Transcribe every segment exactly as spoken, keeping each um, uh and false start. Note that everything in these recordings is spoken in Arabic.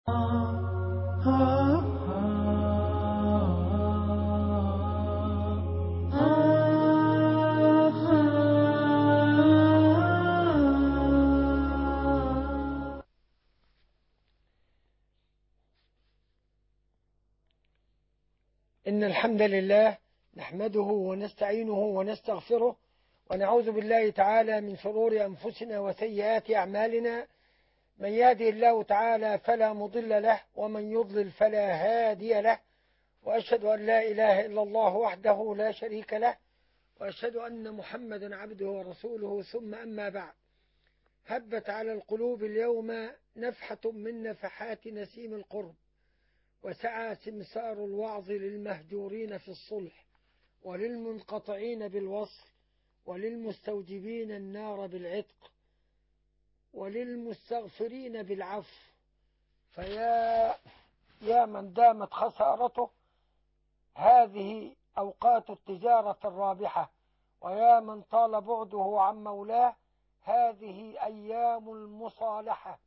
إن الحمد لله نحمده ونستعينه ونستغفره ونعوذ بالله تعالى من شرور أنفسنا وسيئات أعمالنا. من يهده الله تعالى فلا مضل له ومن يضلل فلا هادي له، وأشهد أن لا إله إلا الله وحده لا شريك له، وأشهد أن محمدا عبده ورسوله، ثم أما بعد. هبت على القلوب اليوم نفحة من نفحات نسيم القرب، وسعى سمسار الوعظ للمهجورين في الصلح، وللمنقطعين بالوصل، وللمستوجبين النار بالعتق، وللمستغفرين بالعفو. فيا يا من دامت خسارته هذه أوقات التجارة الرابحة، ويا من طال بعده عن مولاه هذه أيام المصالحة.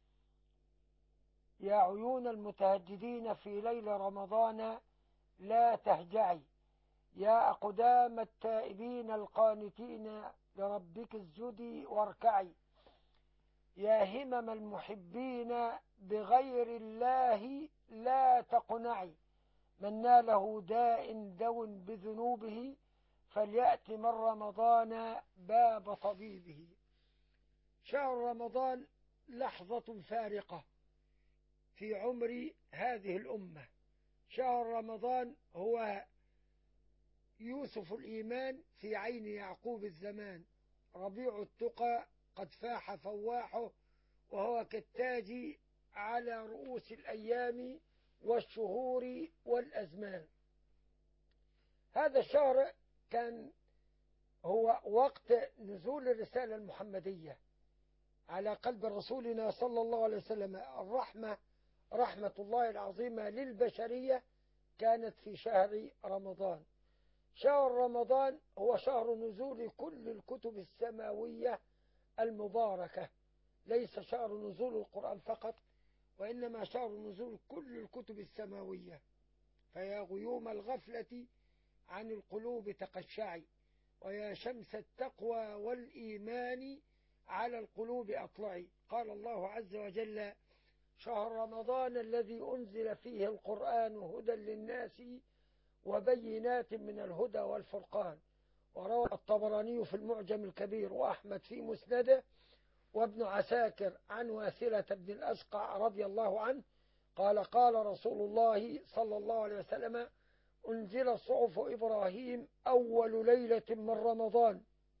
يا عيون المتهجدين في ليل رمضان لا تهجعي، يا أقدام التائبين القانتين لربك اسجدي واركعي، يا همم المحبين بغير الله لا تقنعي. من ناله داء دو بذنوبه فليأت من رمضان باب طبيبه. شهر رمضان لحظة فارقة في عمر هذه الأمة. شهر رمضان هو يوسف الإيمان في عين يعقوب الزمان، ربيع التقى قد فاح فواحه، وهو كالتاج على رؤوس الأيام والشهور والأزمان. هذا الشهر كان هو وقت نزول الرسالة المحمدية على قلب رسولنا صلى الله عليه وسلم. الرحمة رحمة الله العظيمة للبشرية كانت في شهر رمضان. شهر رمضان هو شهر نزول كل الكتب السماوية المباركة، ليس شهر نزول القرآن فقط، وإنما شهر نزول كل الكتب السماوية. فيا غيوم الغفلة عن القلوب تقشعي، ويا شمس التقوى والإيمان على القلوب أطلعي. قال الله عز وجل: شهر رمضان الذي أنزل فيه القرآن هدى للناس وبينات من الهدى والفرقان. وروى الطبراني في المعجم الكبير، وأحمد في مسنده، وابن عساكر عن واثلة بن الأسقع رضي الله عنه قال: قال رسول الله صلى الله عليه وسلم: أنزل صحف إبراهيم أول ليلة من رمضان،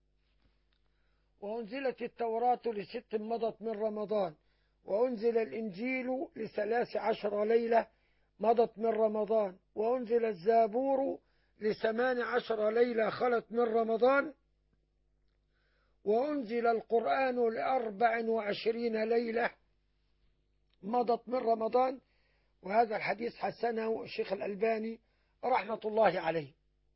وأنزلت التوراة لست مضت من رمضان، وأنزل الإنجيل لثلاث عشر ليلة مضت من رمضان، وأنزل الزابور لثمان عشر ليلة خلت من رمضان، وأنزل القرآن لأربع وعشرين ليلة مضت من رمضان. وهذا الحديث حسنه الشيخ الألباني رحمة الله عليه.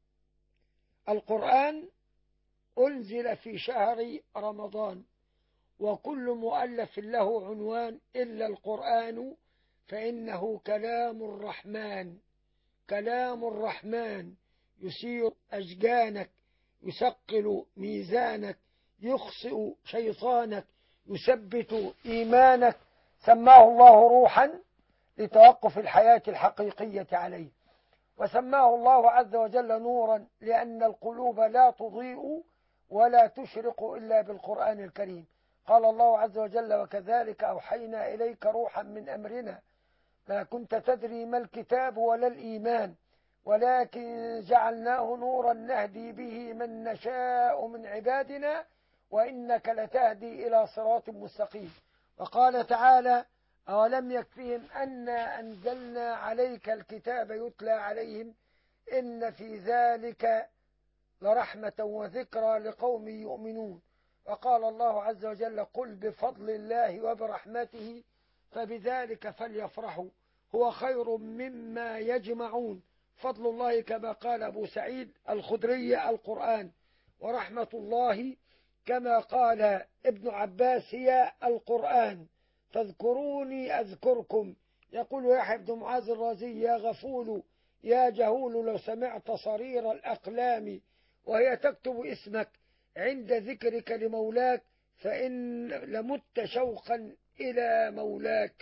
القرآن أنزل في شهر رمضان، وكل مؤلف له عنوان إلا القرآن فإنه كلام الرحمن. كلام الرحمن يسير أشجانك، يثقل ميزانك، يخسئ شيطانك، يثبت إيمانك. سماه الله روحا لتوقف الحياة الحقيقية عليه، وسماه الله عز وجل نورا لأن القلوب لا تضيء ولا تشرق إلا بالقرآن الكريم. قال الله عز وجل: وكذلك أوحينا إليك روحا من أمرنا ما كنت تدري ما الكتاب ولا الإيمان ولكن جعلناه نورا نهدي به من نشاء من عبادنا وإنك لتهدي إلى صراط مستقيم. وقال تعالى: أولم يكفهم أنا أنزلنا عليك الكتاب يتلى عليهم إن في ذلك لرحمة وذكرى لقوم يؤمنون. وقال الله عز وجل: قل بفضل الله وبرحمته فبذلك فليفرحوا هو خير مما يجمعون. فضل الله كما قال أبو سعيد الخدري القرآن، ورحمة الله كما قال ابن عباس هي القرآن. فاذكروني أذكركم يقول يحيى بن معاذ الرازي: يا غفول يا جهول لو سمعت صرير الأقلام وهي تكتب اسمك عند ذكرك لمولاك فإن لمت شوقا إلى مولاك.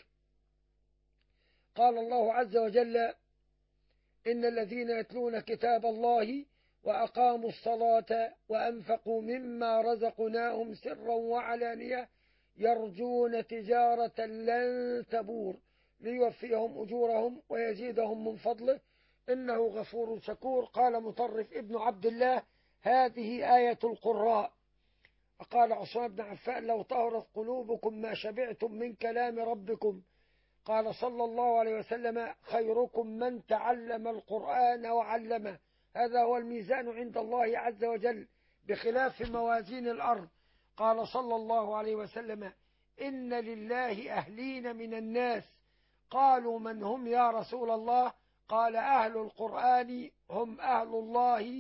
قال الله عز وجل: إن الذين يتلون كتاب الله وأقاموا الصلاة وأنفقوا مما رزقناهم سرا وعلانية يرجون تجارة لن تبور ليوفيهم أجورهم ويزيدهم من فضله إنه غفور شكور. قال مطرف ابن عبد الله: هذه آية القراء. وقال عثمان بن عفان: لو طهرت قلوبكم ما شبعتم من كلام ربكم. قال صلى الله عليه وسلم: خيركم من تعلم القرآن وعلمه. هذا هو الميزان عند الله عز وجل بخلاف موازين الأرض. قال صلى الله عليه وسلم: إن لله أهلين من الناس. قالوا: من هم يا رسول الله؟ قال: أهل القرآن هم أهل الله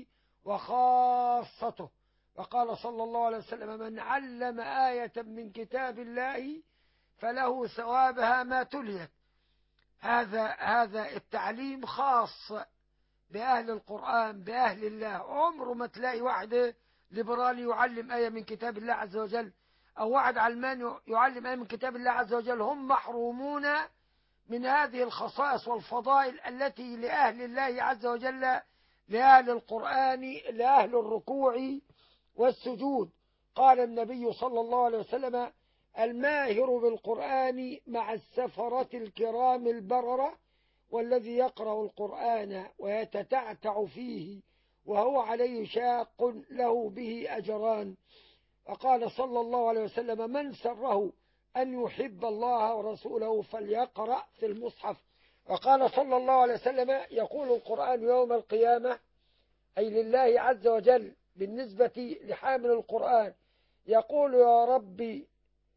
وخاصته. وقال صلى الله عليه وسلم: من علم آية من كتاب الله فله ثوابها ما تليت. هذا هذا التعليم خاص بأهل القرآن بأهل الله. عمره ما تلاقي واحد ليبرالي يعلم آية من كتاب الله عز وجل أو واحد علماني يعلم آية من كتاب الله عز وجل. هم محرومون من هذه الخصائص والفضائل التي لأهل الله عز وجل، لأهل القرآن، لأهل الركوع والسجود. قال النبي صلى الله عليه وسلم: الماهر بالقرآن مع السفرة الكرام البررة، والذي يقرأ القرآن ويتتعتع فيه وهو عليه شاق له به أجران. وقال صلى الله عليه وسلم: من سره أن يحب الله ورسوله فليقرأ في المصحف. وقال صلى الله عليه وسلم: يقول القرآن يوم القيامة، أي لله عز وجل بالنسبة لحامل القرآن، يقول: يا ربي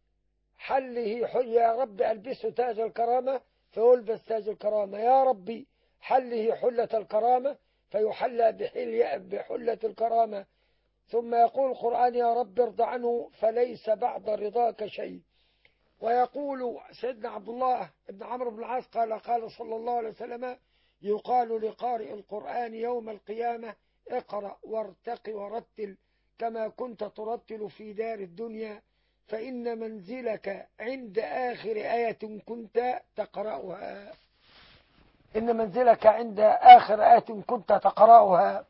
حله حل يا رب ألبسه تاج الكرامة فيلبس تاج الكرامة، يا ربي حله حلة الكرامة فيحلى بحلة الكرامة. ثم يقول القرآن: يا رب ارض عنه فليس بعد رضاك شيء. ويقول سيدنا عبد الله بن عمرو بن العاص قال قال صلى الله عليه وسلم: يقال لقارئ القرآن يوم القيامة: اقرأ وارتق ورتل كما كنت ترتل في دار الدنيا، فإن منزلك عند آخر آية كنت تقرأها. إن منزلك عند آخر آية كنت تقرأها.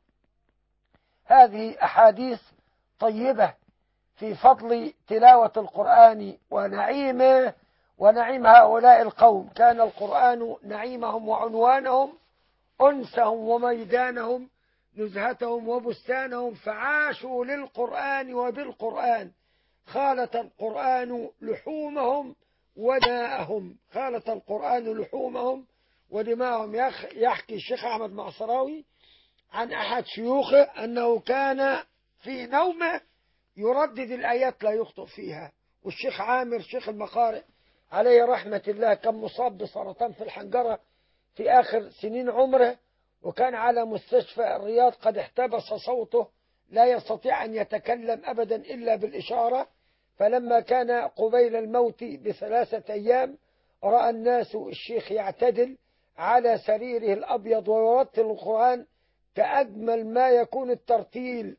هذه أحاديث طيبة في فضل تلاوة القرآن ونعيمه ونعيم هؤلاء القوم. كان القرآن نعيمهم وعنوانهم، أنسهم وميدانهم، نزهتهم وبستانهم، فعاشوا للقرآن وبالقرآن. خالط القرآن لحومهم ودماءهم خالط القرآن لحومهم ودماءهم. يحكي الشيخ أحمد معصراوي عن أحد شيوخه أنه كان في نومه يردد الآيات لا يخطئ فيها. والشيخ عامر شيخ المقارئ عليه رحمة الله كان مصاب بسرطان في الحنجرة في آخر سنين عمره، وكان على مستشفى الرياض قد احتبس صوته، لا يستطيع أن يتكلم أبدا إلا بالإشارة. فلما كان قبيل الموت بثلاثة أيام رأى الناس الشيخ يعتدل على سريره الأبيض ويرتل القرآن كأجمل ما يكون الترتيل،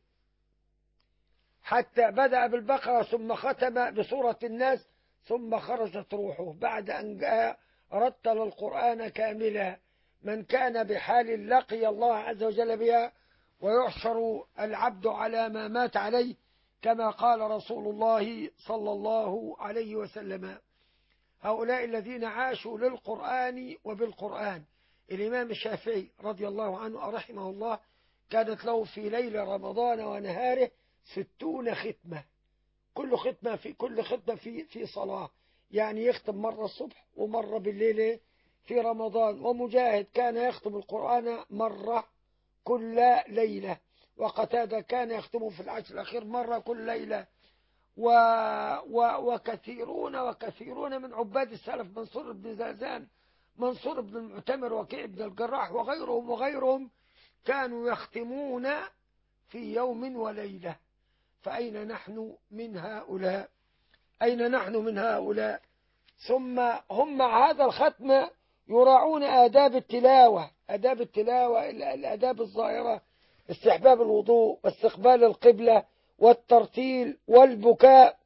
حتى بدأ بالبقرة ثم ختم بسورة الناس ثم خرجت روحه بعد أن جاء رتل القرآن كاملا. من كان بحال لقي الله عز وجل بها، ويحشر العبد على ما مات عليه، كما قال رسول الله صلى الله عليه وسلم. هؤلاء الذين عاشوا للقرآن وبالقرآن. الإمام الشافعي رضي الله عنه رحمه الله كانت له في ليل رمضان ونهاره ستون ختمة، كل ختمة في كل ختمة في في صلاة، يعني يختم مرة الصبح ومرة بالليل في رمضان. ومجاهد كان يختم القرآن مرة كل ليلة، وقتادة كان يختمه في العشر الأخير مرة كل ليلة. و و وكثيرون وكثيرون من عباد السلف، منصور بن زازان، منصور بن المعتمر، وكيع بن الجراح، وغيرهم وغيرهم كانوا يختمون في يوم وليلة. فأين نحن من هؤلاء؟ أين نحن من هؤلاء؟ ثم هم مع هذا الختم يراعون آداب التلاوة، آداب التلاوة الآداب الظاهرة، استحباب الوضوء واستقبال القبلة والترتيل والبكاء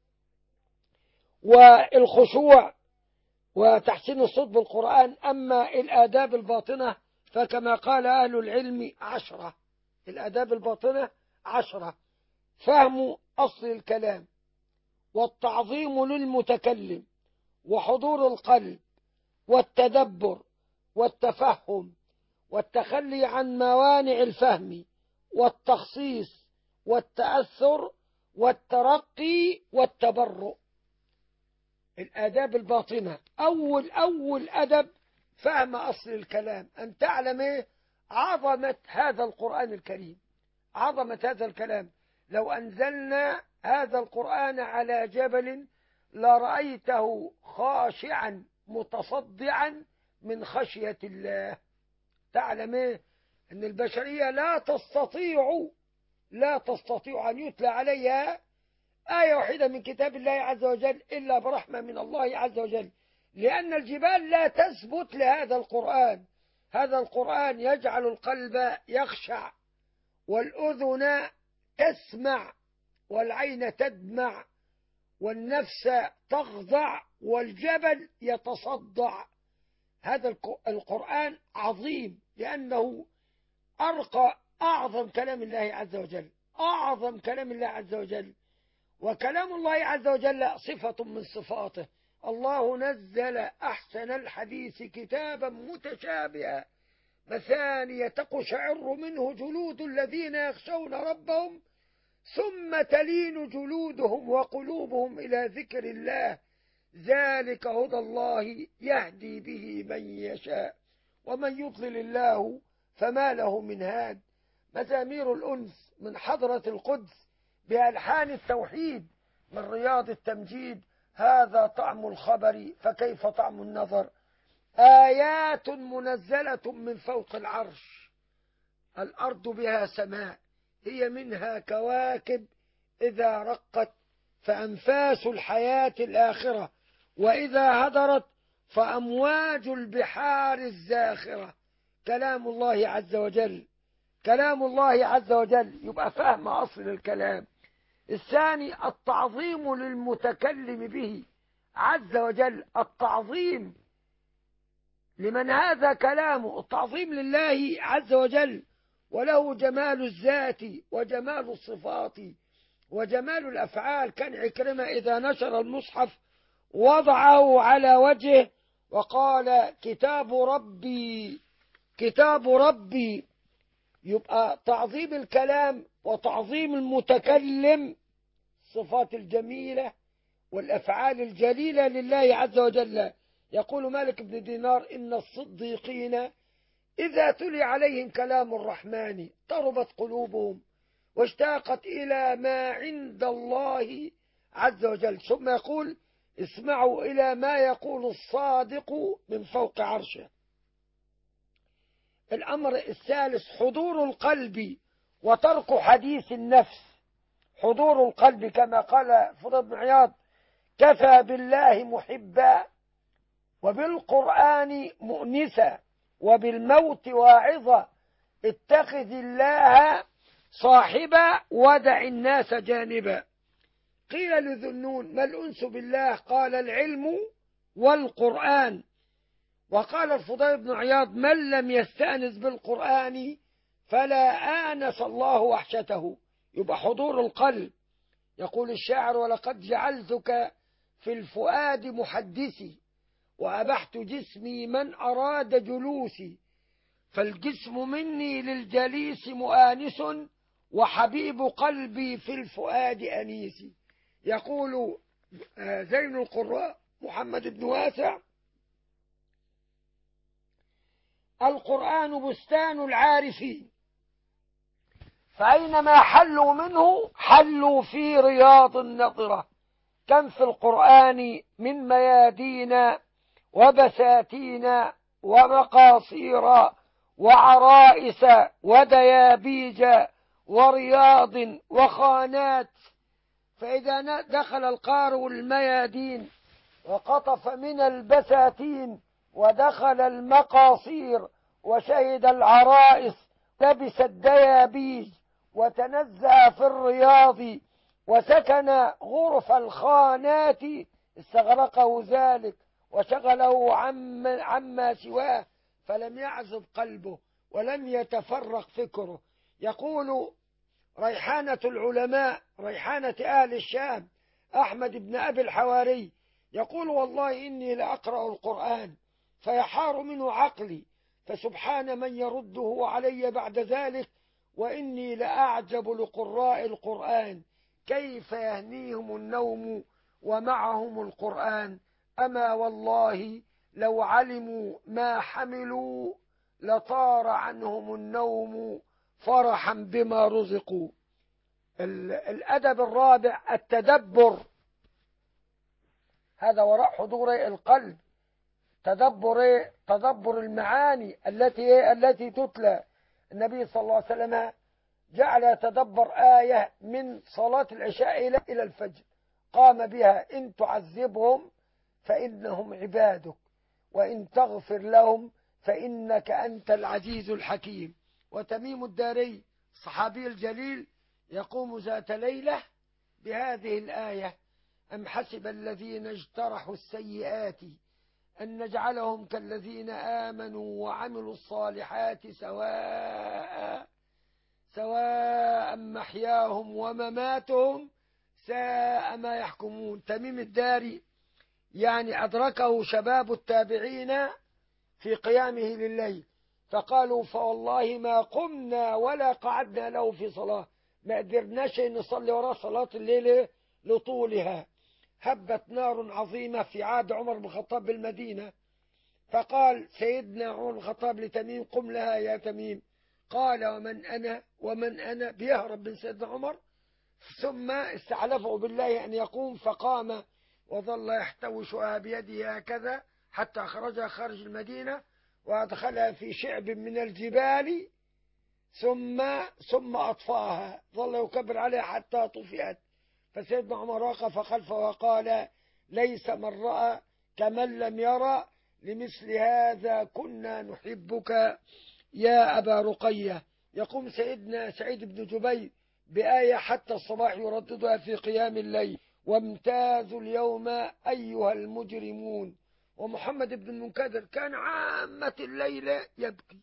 والخشوع وتحسين الصوت بالقرآن. أما الآداب الباطنة فكما قال أهل العلم عشرة، الآداب الباطنة عشرة: فهم أصل الكلام، والتعظيم للمتكلم، وحضور القلب، والتدبر، والتفهم، والتخلي عن موانع الفهم، والتخصيص، والتأثر، والترقي، والتبرؤ. الآداب الباطنة: أول أول أدب فهم أصل الكلام، أن تعلم إيه؟ عظمة هذا القرآن الكريم، عظمة هذا الكلام. لو أنزلنا هذا القرآن على جبل لرأيته خاشعا متصدعا من خشية الله. تعلم إيه؟ أن البشرية لا تستطيع لا تستطيع أن يتلى عليها آية واحدة من كتاب الله عز وجل إلا برحمة من الله عز وجل، لأن الجبال لا تثبت لهذا القرآن. هذا القرآن يجعل القلب يخشع، والأذن تسمع، والعين تدمع، والنفس تخضع، والجبل يتصدع. هذا القرآن عظيم لأنه أرقى أعظم كلام الله عز وجل، أعظم كلام الله عز وجل. وكلام الله عز وجل صفة من صفاته. الله نزل أحسن الحديث كتابا متشابها مثانية تقشعر منه جلود الذين يخشون ربهم ثم تلين جلودهم وقلوبهم إلى ذكر الله، ذلك هدى الله يهدي به من يشاء ومن يضلل الله فما له من هاد. مزامير الأنس من حضرة القدس بألحان التوحيد من رياض التمجيد، هذا طعم الخبر فكيف طعم النظر. آيات منزلة من فوق العرش، الأرض بها سماء، هي منها كواكب إذا رقت فأنفاس الحياة الآخرة، وإذا هدرت فأمواج البحار الزاخرة. كلام الله عز وجل، كلام الله عز وجل. يبقى فهم أصل الكلام. الثاني التعظيم للمتكلم به عز وجل، التعظيم لمن هذا كلامه، التعظيم لله عز وجل، وله جمال الذات وجمال الصفات وجمال الأفعال. كان عكرمة إذا نشر المصحف وضعه على وجهه وقال كتاب ربي كتاب ربي. يبقى تعظيم الكلام وتعظيم المتكلم، الصفات الجميلة والأفعال الجليلة لله عز وجل. يقول مالك بن دينار إن الصديقين إذا تلي عليهم كلام الرحمن طربت قلوبهم واشتاقت إلى ما عند الله عز وجل. ثم يقول اسمعوا إلى ما يقول الصادق من فوق عرشه. الأمر الثالث حضور القلب وترك حديث النفس. حضور القلب كما قال فضيل بن عياض كفى بالله محبا وبالقرآن مؤنسا وبالموت واعظا اتخذ الله صاحبا ودع الناس جانبا. قيل لذنون ما الأنس بالله؟ قال العلم والقرآن. وقال الفضيل بن عياض من لم يستأنس بالقرآن فلا آنس الله وحشته. يبقى حضور القلب. يقول الشاعر ولقد جعلتك في الفؤاد محدثي وأبحت جسمي من أراد جلوسي، فالجسم مني للجليس مؤانس وحبيب قلبي في الفؤاد أنيسي. يقول زين القراء محمد بن واسع القرآن بستان العارفين، فأينما حلوا منه حلوا في رياض النضرة. كم في القرآن من ميادين وبساتين ومقاصير وعرائس وديابيج ورياض وخانات. فإذا دخل القارئ الميادين وقطف من البساتين ودخل المقاصير وشهد العرائس، لبس الديابيج وتنزه في الرياض، وسكن غرف الخانات استغرقه ذلك وشغله عم عما سواه، فلم يعزب قلبه ولم يتفرق فكره. يقول ريحانة العلماء، ريحانة أهل الشام، أحمد بن أبي الحواري، يقول والله إني لأقرأ القرآن فيحار منه عقلي، فسبحان من يرده علي بعد ذلك، وإني لأعجب لقراء القرآن كيف يهنيهم النوم ومعهم القرآن. أما والله لو علموا ما حملوا لطار عنهم النوم فرحا بما رزقوا. الأدب الرابع التدبر، هذا وراء حضور القلب، تدبر تدبر المعاني التي التي تتلى. النبي صلى الله عليه وسلم جعل يتدبر آية من صلاة العشاء إلى الفجر، قام بها: إن تعذبهم فإنهم عبادك وإن تغفر لهم فإنك أنت العزيز الحكيم. وتميم الداري الصحابي الجليل يقوم ذات ليلة بهذه الآية: أم حسب الذين اجترحوا السيئات أن نجعلهم كالذين آمنوا وعملوا الصالحات سواء سواء محياهم ومماتهم ساء ما يحكمون. تميم الداري يعني أدركه شباب التابعين في قيامه لليل، فقالوا فوالله ما قمنا ولا قعدنا له في صلاة، ما قدرناش نصلي وراء صلاة الليل لطولها. هبت نار عظيمة في عهد عمر بن الخطاب بالمدينة، فقال سيدنا عمر بن الخطاب لتميم: قم لها يا تميم. قال: ومن أنا ومن أنا؟ بيهرب من سيدنا عمر. ثم استعلفه بالله أن يقوم، فقام وظل يحتوشها بيده هكذا حتى خرجها خارج المدينة وأدخلها في شعب من الجبال، ثم ثم أطفاها، ظل يكبر عليها حتى طفئت. فسيدنا عمر وقف خلفه وقال: ليس من رأى كمن لم يرى، لمثل هذا كنا نحبك يا أبا رقية. يقوم سيدنا سعيد بن جبير بآية حتى الصباح يرددها في قيام الليل: وامتازوا اليوم أيها المجرمون. ومحمد بن المنكدر كان عامة الليل يبكي،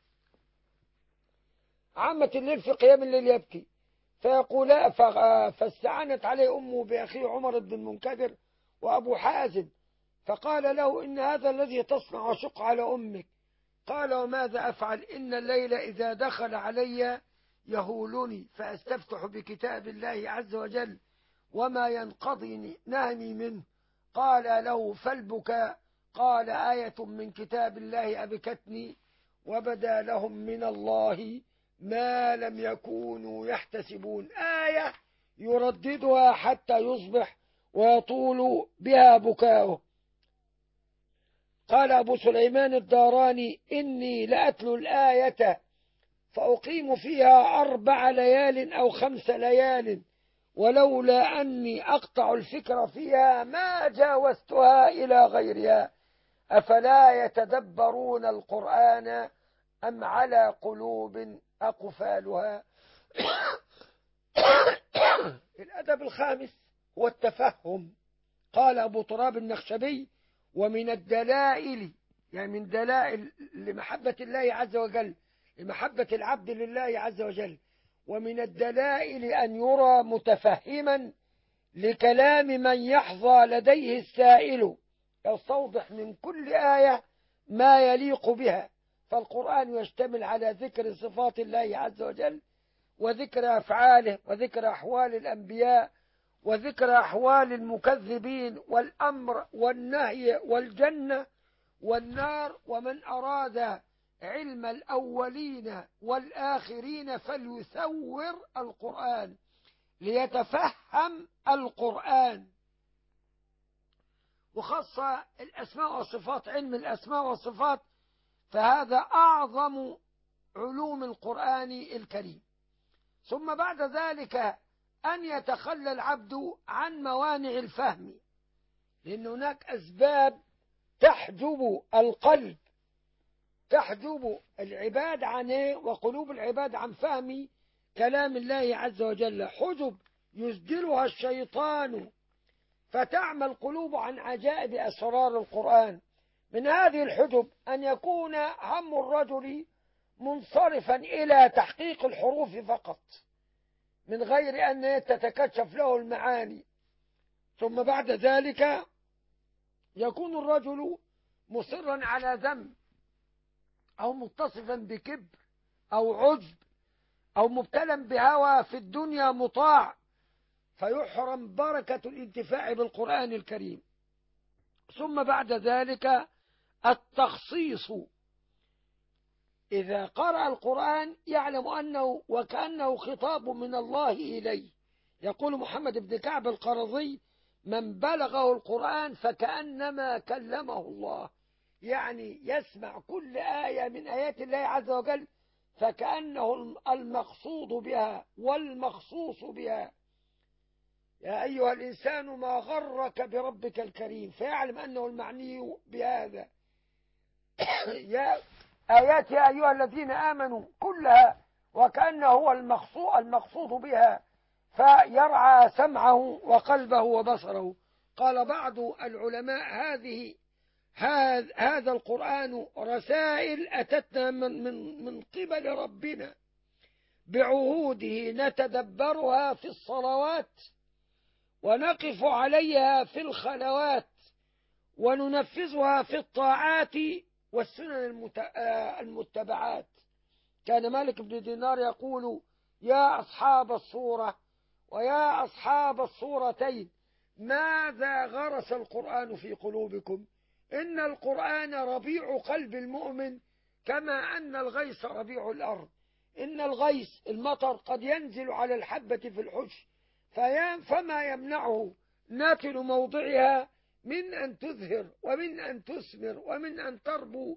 عامة الليل في قيام الليل يبكي، فيقول فاستعانت عليه أمه بأخيه عمر بن المنكدر وأبو حازم، فقال له: إن هذا الذي تصنع شق على أمك. قال: وماذا أفعل؟ إن الليل إذا دخل علي يهولني فأستفتح بكتاب الله عز وجل وما ينقضي نهمي منه. قال له: فالبكاء؟ قال: آية من كتاب الله أبكتني وبدا لهم من الله ما لم يكونوا يحتسبون. آية يرددها حتى يصبح ويطول بها بكاؤه. قال أبو سليمان الداراني: إني لأتلو الآية فأقيم فيها أربع ليال أو خمس ليال، ولولا أني أقطع الفكر فيها ما جاوزتها إلى غيرها. أفلا يتدبرون القرآن أم على قلوب أقفالها؟ الأدب الخامس هو التفهم. قال أبو تراب النخشبي: ومن الدلائل، يعني من دلائل لمحبة الله عز وجل، لمحبة العبد لله عز وجل، ومن الدلائل أن يرى متفهما لكلام من يحظى لديه السائل، يستوضح من كل آية ما يليق بها. فالقرآن يشتمل على ذكر صفات الله عز وجل وذكر أفعاله وذكر أحوال الأنبياء وذكر أحوال المكذبين والأمر والنهي والجنة والنار. ومن أراد علم الأولين والآخرين فليثور القرآن ليتفهم القرآن. وخاصة الأسماء والصفات، علم الأسماء والصفات، فهذا أعظم علوم القرآن الكريم. ثم بعد ذلك أن يتخلى العبد عن موانع الفهم، لأن هناك أسباب تحجب القلب، تحجب العباد عن إيه؟ وقلوب العباد عن فهم كلام الله عز وجل، حجب يسدلها الشيطان فتعمى القلوب عن عجائب أسرار القرآن. من هذه الحجب أن يكون هم الرجل منصرفا إلى تحقيق الحروف فقط من غير أن تتكشف له المعاني، ثم بعد ذلك يكون الرجل مصرا على ذنب أو متصفا بكبر أو عجب أو مبتلا بهوى في الدنيا مطاع، فيحرم بركة الانتفاع بالقرآن الكريم. ثم بعد ذلك التخصيص، إذا قرأ القرآن يعلم أنه وكأنه خطاب من الله إليه. يقول محمد بن كعب القرظي: من بلغه القرآن فكأنما كلمه الله، يعني يسمع كل آية من آيات الله عز وجل فكأنه المقصود بها والمخصوص بها. يا أيها الإنسان ما غرك بربك الكريم، فيعلم أنه المعني بهذا. يا آيات يا أيها الذين آمنوا كلها وكأنه هو المقصود المقصود بها، فيرعى سمعه وقلبه وبصره. قال بعض العلماء: هذه هذا القرآن رسائل أتتنا من, من, من قبل ربنا بعهوده نتدبرها في الصلوات ونقف عليها في الخلوات وننفذها في الطاعات والسنن المتبعات. كان مالك بن دينار يقول: يا أصحاب الصورة ويا أصحاب الصورتين، ماذا غرس القرآن في قلوبكم؟ إن القرآن ربيع قلب المؤمن كما أن الغيث ربيع الأرض. إن الغيث المطر قد ينزل على الحبة في الحش فما يمنعه ناتل موضعها من أن تزهر ومن أن تثمر ومن أن تربو.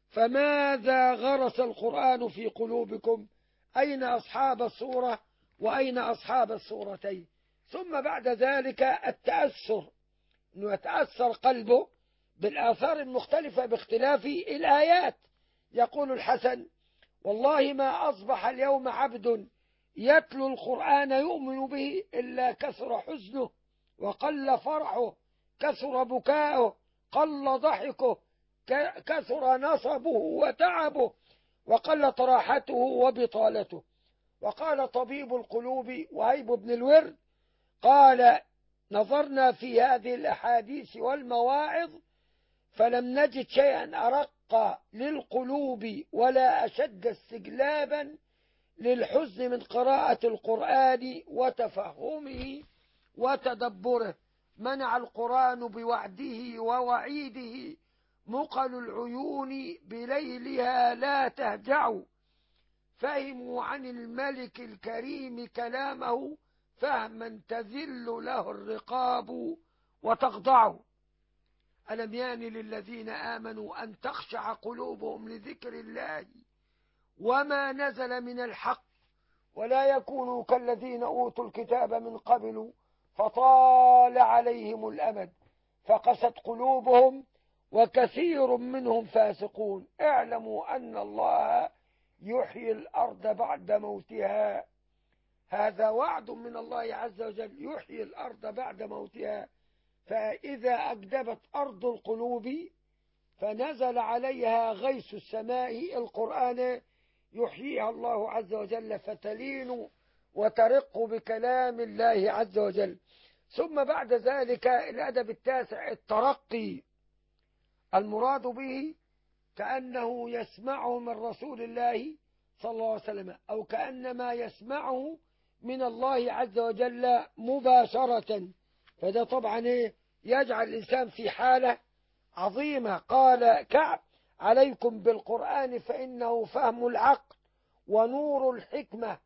فماذا غرس القرآن في قلوبكم؟ أين أصحاب الصورة وأين أصحاب الصورتين؟ ثم بعد ذلك التأثر، أنه يتأثر قلبه بالآثار المختلفة باختلاف الآيات. يقول الحسن: والله ما أصبح اليوم عبد يتلو القرآن يؤمن به إلا كثر حزنه وقل فرحه، كثر بكاؤه، قل ضحكه، كثر نصبه وتعبه، وقلت راحته وبطالته. وقال طبيب القلوب وهيب بن الورد قال: نظرنا في هذه الأحاديث والمواعظ فلم نجد شيئا أرق للقلوب ولا أشد استجلابا للحزن من قراءة القرآن وتفهمه وتدبره. منع القرآن بوعده ووعيده مقل العيون بليلها لا تهجع، فهموا عن الملك الكريم كلامه فهما تذل له الرقاب وتخضع. ألم يان للذين آمنوا أن تخشع قلوبهم لذكر الله وما نزل من الحق ولا يكونوا كالذين أوتوا الكتاب من قبل فطال عليهم الأمد فقست قلوبهم وكثير منهم فاسقون. اعلموا أن الله يحيي الأرض بعد موتها. هذا وعد من الله عز وجل، يحيي الأرض بعد موتها. فإذا أجدبت أرض القلوب فنزل عليها غيث السماء القرآن يحييها الله عز وجل فتلين وترق بكلام الله عز وجل. ثم بعد ذلك الأدب التاسع الترقي، المراد به كأنه يسمعه من رسول الله صلى الله عليه وسلم أو كأنما يسمعه من الله عز وجل مباشرة. فده طبعا يجعل الإنسان في حالة عظيمة. قال كعب: عليكم بالقرآن فإنه فهم العقل ونور الحكمة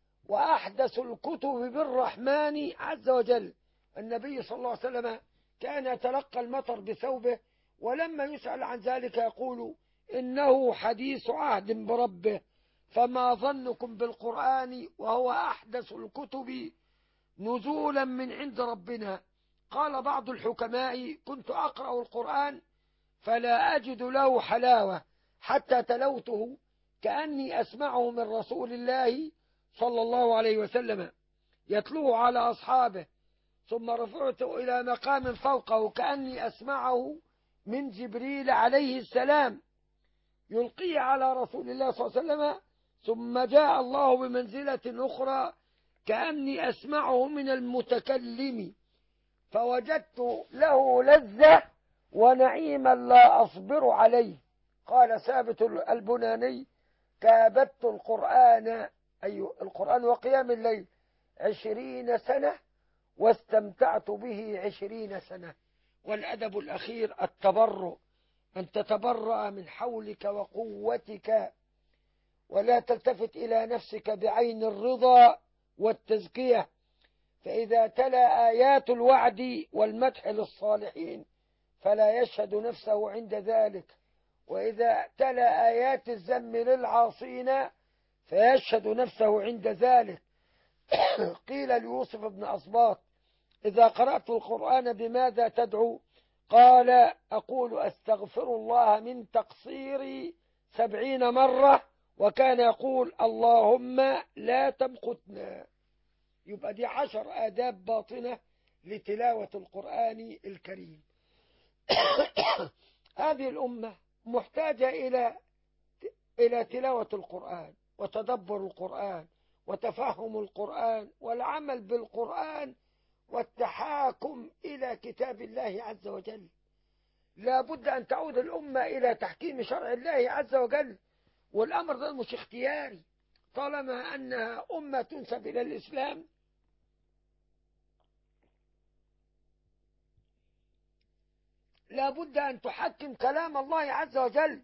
وأحدث الكتب بالرحمن عز وجل. النبي صلى الله عليه وسلم كان يتلقى المطر بثوبه، ولما يسأل عن ذلك يقول: إنه حديث عهد بربه، فما ظنكم بالقرآن وهو أحدث الكتب نزولا من عند ربنا. قال بعض الحكماء: كنت أقرأ القرآن فلا أجد له حلاوة حتى تلوته كأني أسمعه من رسول الله صلى الله عليه وسلم يتلوه على أصحابه، ثم رفعته إلى مقام فوقه كأني أسمعه من جبريل عليه السلام يلقيه على رسول الله صلى الله عليه وسلم، ثم جاء الله بمنزلة أخرى كأني أسمعه من المتكلم، فوجدت له لذة ونعيما لا أصبر عليه. قال ثابت البناني: كابدت القرآن، أي القرآن وقيام الليل، عشرين سنة واستمتعت به عشرين سنة. والأدب الأخير التبرؤ، أن تتبرأ من حولك وقوتك ولا تلتفت إلى نفسك بعين الرضا والتزكية، فإذا تلا آيات الوعد والمدح للصالحين فلا يشهد نفسه عند ذلك، وإذا تلا آيات الذم للعاصين فيشهد نفسه عند ذلك. قيل ليوسف بن أصباط: إذا قرأت القرآن بماذا تدعو؟ قال: أقول أستغفر الله من تقصيري سبعين مرة، وكان يقول: اللهم لا تمقتنا. يبقى دي عشر آداب باطنة لتلاوة القرآن الكريم. هذه الأمة محتاجة إلى إلى تلاوة القرآن وتدبر القرآن وتفهم القرآن والعمل بالقرآن والتحاكم إلى كتاب الله عز وجل. لا بد أن تعود الأمة إلى تحكيم شرع الله عز وجل، والأمر ده مش اختياري، طالما أنها أمة تنسب إلى الإسلام لا بد أن تحكم كلام الله عز وجل.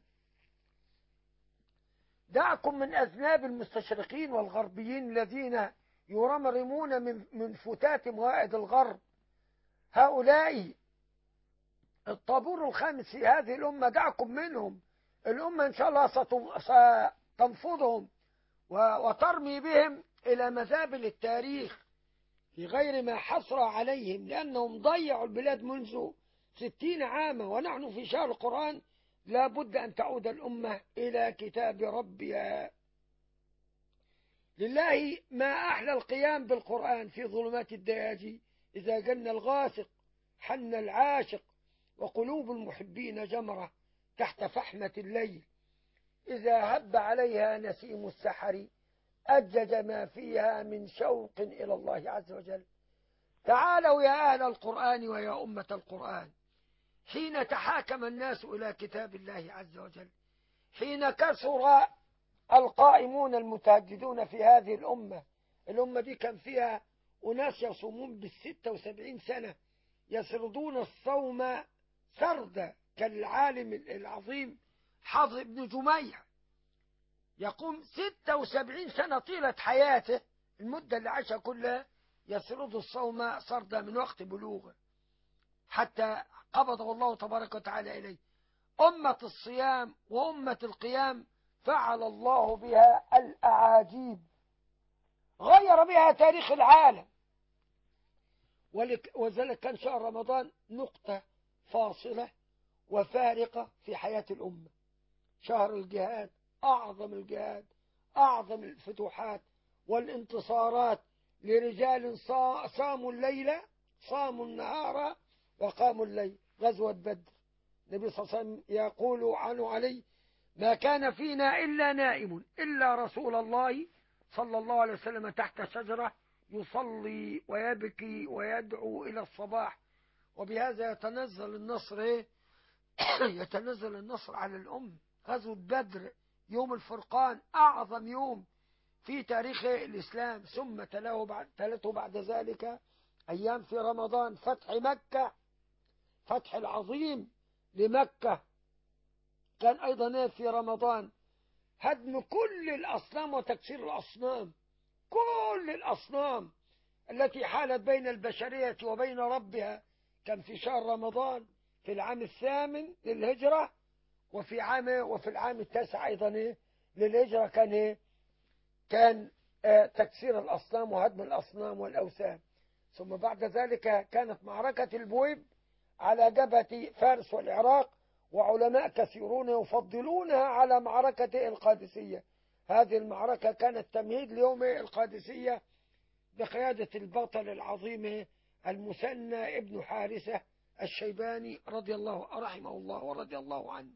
دعكم من أذناب المستشرقين والغربيين الذين يرمرمون من من فتات موائد الغرب. هؤلاء الطابور الخامس في هذه الأمة، دعكم منهم. الأمة إن شاء الله ستنفضهم وترمي بهم إلى مزابل التاريخ في غير ما حصر عليهم، لأنهم ضيعوا البلاد منذ ستين عاما، ونحن في شهر القرآن. لا بد أن تعود الأمة إلى كتاب ربها. لله ما أحلى القيام بالقرآن في ظلمات الدياجي، إذا جن الغاسق حن العاشق، وقلوب المحبين جمرة تحت فحمة الليل، إذا هب عليها نسيم السحر أجج ما فيها من شوق إلى الله عز وجل. تعالوا يا أهل القرآن ويا أمة القرآن، حين تحاكم الناس إلى كتاب الله عز وجل، حين كثر القائمون المتهجدون في هذه الأمة. الأمة دي كان فيها أناس يصومون بالستة وسبعين سنة، يسردون الصوم سردا، كالعالم العظيم حافظ بن جميع يقوم ستة وسبعين سنة طيلة حياته، المدة اللي عاشها كلها، يسرد الصوم سردا من وقت بلوغه حتى قبضه الله تبارك وتعالى إليه. أمة الصيام وأمة القيام فعل الله بها الأعاجيب، غير بها تاريخ العالم. وذلك كان شهر رمضان نقطة فاصلة وفارقة في حياة الأمة. شهر الجهاد، أعظم الجهاد، أعظم الفتوحات والانتصارات لرجال صاموا الليل، صاموا النهار وقاموا الليل. غزوة بدر، النبي صلى الله عليه وسلم يقول عنه عليه: ما كان فينا إلا نائم إلا رسول الله صلى الله عليه وسلم تحت شجرة يصلي ويبكي ويدعو إلى الصباح. وبهذا يتنزل النصر إيه؟ يتنزل النصر على الأم. غزوة بدر يوم الفرقان، أعظم يوم في تاريخ الإسلام. ثم تلاه بعد, تلته بعد ذلك أيام في رمضان، فتح مكة، فتح العظيم لمكة كان أيضا في رمضان، هدم كل الأصنام وتكسير الأصنام، كل الأصنام التي حالت بين البشرية وبين ربها، كان في شهر رمضان في العام الثامن للهجرة، وفي عام وفي العام التاسع أيضا إيه للهجرة كان إيه كان آه تكسير الأصنام وهدم الأصنام والأوثان. ثم بعد ذلك كانت معركة البويب على جبهة فارس والعراق، وعلماء كثيرون يفضلونها على معركة القادسية. هذه المعركة كانت تمهيد ليوم القادسية بقيادة البطل العظيم المثنى ابن حارثة الشيباني رضي الله رحمه الله ورضي الله عنه.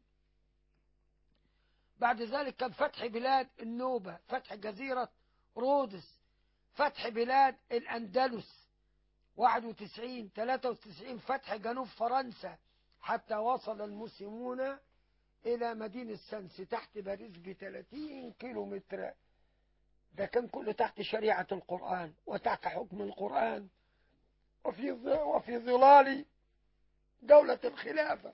بعد ذلك كان فتح بلاد النوبة، فتح جزيرة رودس، فتح بلاد الأندلس واحد وتسعين ثلاثة وتسعين، فتح جنوب فرنسا حتى وصل المسلمون إلى مدينة سنس تحت باريس بثلاثين كيلو متر. ده كان كله تحت شريعة القرآن وتحت حكم القرآن وفي وفي ظلال دولة الخلافة.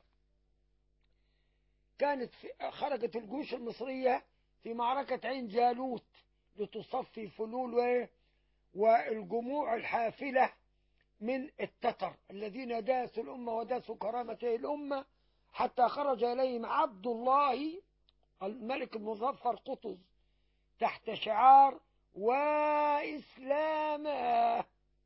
كانت في خرجت الجيوش المصرية في معركة عين جالوت لتصفي فلول والجموع الحافلة من التتر الذين داسوا الأمة وداسوا كرامة الأمة، حتى خرج إليهم عبد الله الملك المظفر قطز تحت شعار وإسلامه.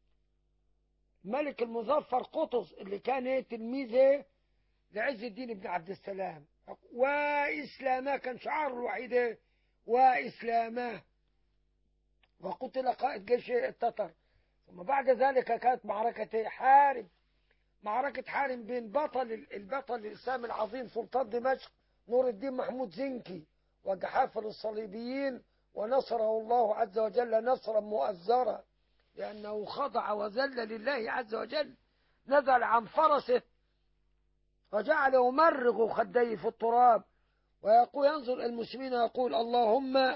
ملك المظفر قطز اللي كان تلميذه لعز الدين بن عبد السلام، وإسلامه كان شعار الوحيد وإسلامه، وقتل قائد جيش التتر. ثم بعد ذلك كانت معركة حارب، معركة حارب بين بطل البطل الإسلامي العظيم سلطان دمشق نور الدين محمود زنكي وجحافل الصليبيين، ونصره الله عز وجل نصرا مؤزرا لأنه خضع وذل لله عز وجل، نزل عن فرسه وجعل يمرغ خديه في التراب ويقول ينظر المسلمين يقول اللهم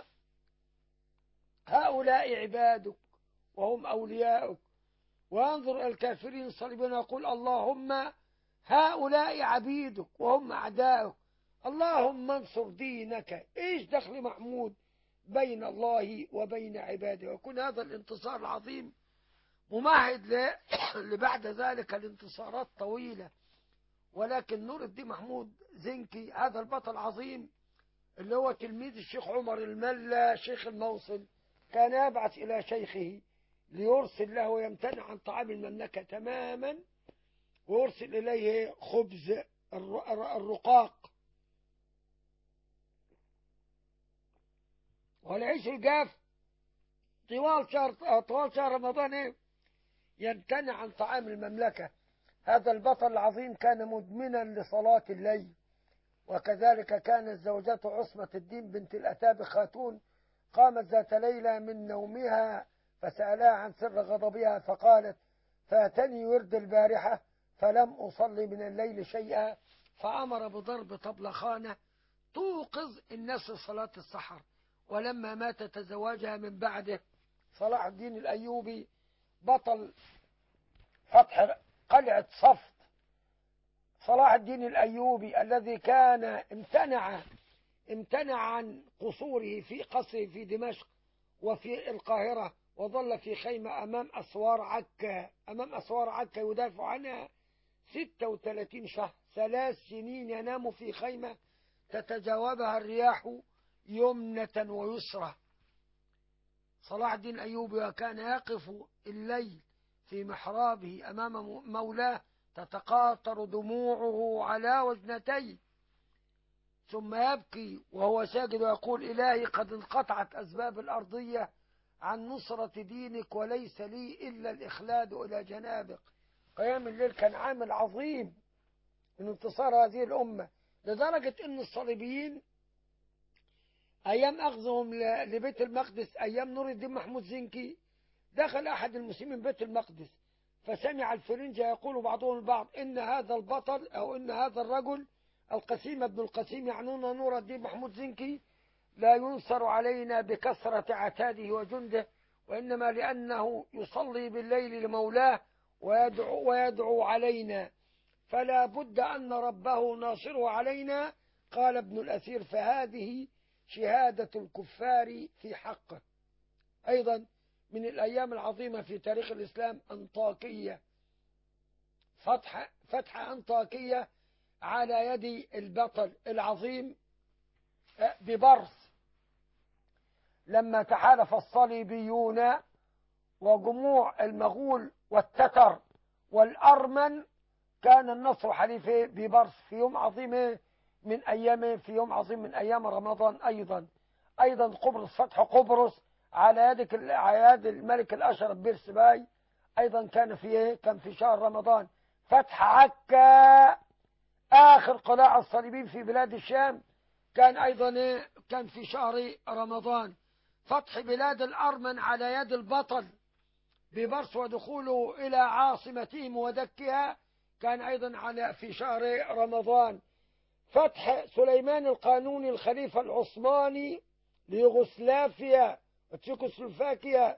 هؤلاء عبادك وهم أولياؤك، وينظر الكافرين الصليبين يقول اللهم هؤلاء عبيدك وهم أعداؤك، اللهم انصر دينك. إيش دخل محمود بين الله وبين عباده؟ ويكون هذا الانتصار العظيم ممهد لبعد ذلك الانتصارات طويلة. ولكن نور الدين محمود زنكي هذا البطل العظيم اللي هو تلميذ الشيخ عمر الملا شيخ الموصل كان يبعث إلى شيخه ليرسل له ويمتنع عن طعام المملكة تماما، ويرسل إليه خبز الرقاق والعيش الجاف طوال شهر طوال شهر رمضان يمتنع عن طعام المملكة. هذا البطل العظيم كان مدمنا لصلاة الليل. وكذلك كانت زوجته عصمة الدين بنت الأتاب خاتون قامت ذات ليلة من نومها فسألها عن سر غضبها فقالت فاتني ورد البارحة فلم أصلي من الليل شيئا، فأمر بضرب طبلخانة توقظ الناس صلاة السحر. ولما مات تزوجها من بعده صلاح الدين الأيوبي بطل فتح قلعة صفد. صلاح الدين الأيوبي الذي كان امتنع امتنع عن قصوره في قصره في دمشق وفي القاهرة، وظل في خيمة أمام أسوار عكا أمام أسوار عكا يدافع عنها ستة وثلاثين شهر، ثلاث سنين ينام في خيمة تتجاوبها الرياح يمنة ويسرى. صلاح الدين الأيوبي وكان يقف الليل في محرابه أمام مولاه تتقاطر دموعه على وجنتيه، ثم يبكي وهو ساجد ويقول إلهي قد انقطعت أسباب الأرضية عن نصرة دينك وليس لي إلا الإخلاد إلى جنابك. قيام الليل كان عامل عظيم من انتصار هذه الأمة، لدرجة أن الصليبيين أيام أخذهم لبيت المقدس أيام نور الدين محمود زنكي دخل أحد المسلمين بيت المقدس فسمع الفرنجة يقول بعضهم البعض إن هذا البطل أو إن هذا الرجل القسيم ابن القسيم يعنون نور الدين محمود زنكي لا ينصر علينا بكثرة عتاده وجنده، وإنما لأنه يصلي بالليل لمولاه ويدعو, ويدعو علينا، فلا بد أن ربه ناصره علينا. قال ابن الأثير فهذه شهادة الكفار في حقه. أيضا من الأيام العظيمة في تاريخ الإسلام أنطاكية، فتح, فتح أنطاكية على يد البطل العظيم ببرص، لما تحالف الصليبيون وجموع المغول والتتر والأرمن كان النصر حليفه ببرص في يوم عظيم من أيامه، في يوم عظيم من أيام رمضان. أيضا أيضا قبرص، فتح قبرص على يد على يد الملك الأشرف بيرسباي أيضا كان في كان في شهر رمضان. فتح عكا آخر قلاع الصليبيين في بلاد الشام كان أيضا كان في شهر رمضان. فتح بلاد الأرمن على يد البطل ببرص ودخوله إلى عاصمتهم ودكها كان أيضا على في شهر رمضان. فتح سليمان القانوني الخليفة العثماني ليوغوسلافيا وتشيكوسلوفاكيا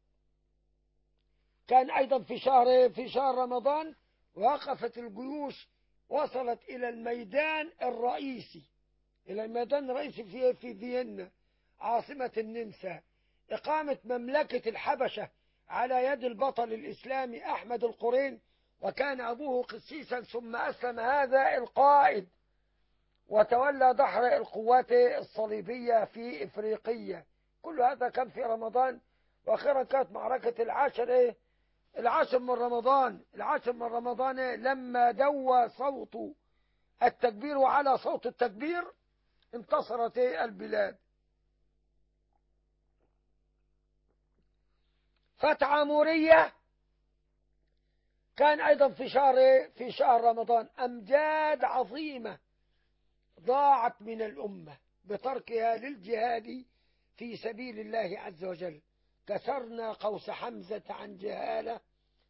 كان أيضا في شهر في شهر رمضان. وقفت الجيوش، وصلت إلى الميدان الرئيسي إلى الميدان الرئيسي في في فيينا عاصمة النمسا. إقامة مملكة الحبشة على يد البطل الإسلامي أحمد القرين، وكان أبوه قسيسا ثم أسلم هذا القائد وتولى دحر القوات الصليبية في إفريقيا. كل هذا كان في رمضان. وأخيرا كانت معركة العاشر إيه؟ العاشر من رمضان العاشر من رمضان إيه؟ لما دوى صوت التكبير، وعلى صوت التكبير انتصرت إيه؟ البلاد. فتح عمورية كان أيضا في شهر إيه؟ في شهر رمضان. أمجاد عظيمة ضاعت من الأمة بتركها للجهاد في سبيل الله عز وجل. كسرنا قوس حمزة عن جهالة،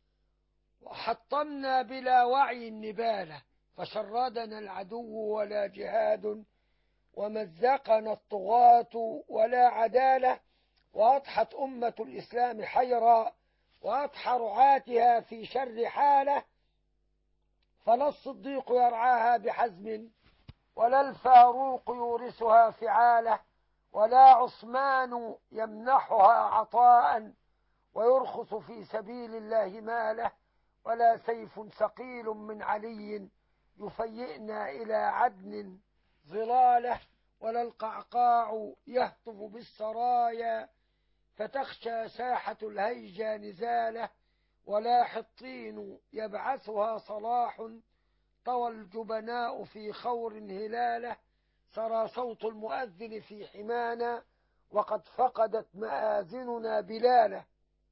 وحطمنا بلا وعي النبالة، فشردنا العدو ولا جهاد، ومزقنا الطغاة ولا عدالة، وأضحت أمة الإسلام حيرا، وأضحى رعاتها في شر حالة، فلا الصديق يرعاها بحزم، ولا الفاروق يورثها فعالة، ولا عثمان يمنحها عطاء، ويرخص في سبيل الله ماله، ولا سيف ثقيل من علي يفيئنا إلى عدن ظلاله، ولا القعقاع يهطف بالسرايا فتخشى ساحة الهيجا نزاله، ولا حطين يبعثها صلاح طوى الجبناء في خور هلاله، سرى صوت المؤذن في حمانا وقد فقدت مآذننا بلاله.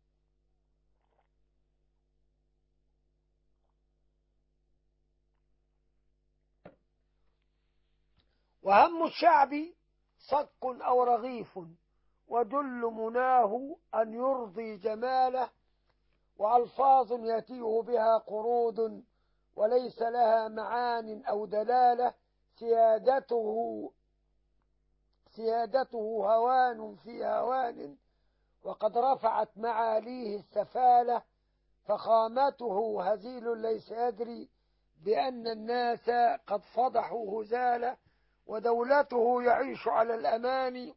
وهم الشعب صك أو رغيف، وجل مناه أن يرضي جماله، وألفاظ يتيه بها قرود وليس لها معان أو دلالة، سيادته سيادته هوان في هوان، وقد رفعت معاليه السفالة، فخامته هزيل ليس يدري بأن الناس قد فضحوا هزالة، ودولته يعيش على الأمان